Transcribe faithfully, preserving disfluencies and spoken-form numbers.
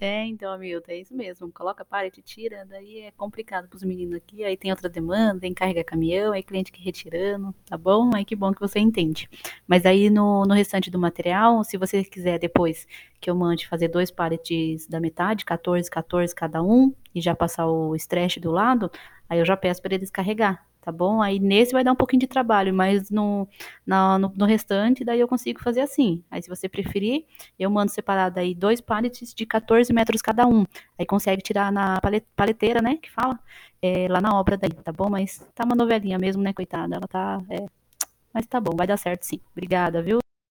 É, então, Hamilton, é isso mesmo. Coloca pallet, tira, daí é complicado pros meninos aqui. Aí tem outra demanda, tem carga caminhão, aí cliente que retirando, tá bom? Aí que bom que você entende. Mas aí no, no restante do material, se você quiser depois que eu mande fazer dois pallets da metade, quatorze, quatorze cada um, e já passar o stretch do lado, aí eu já peço para eles carregar, tá bom? Aí nesse vai dar um pouquinho de trabalho, mas no, na- no, no restante, daí eu consigo fazer assim. Aí se você preferir, eu mando separado aí dois pallets de quatorze metros cada um. Aí consegue tirar na palet- paleteira, né? Que fala, é, lá na obra daí, tá bom? Mas tá uma novelinha mesmo, né, coitada? Ela tá. É, mas tá bom, vai dar certo sim. Obrigada, viu?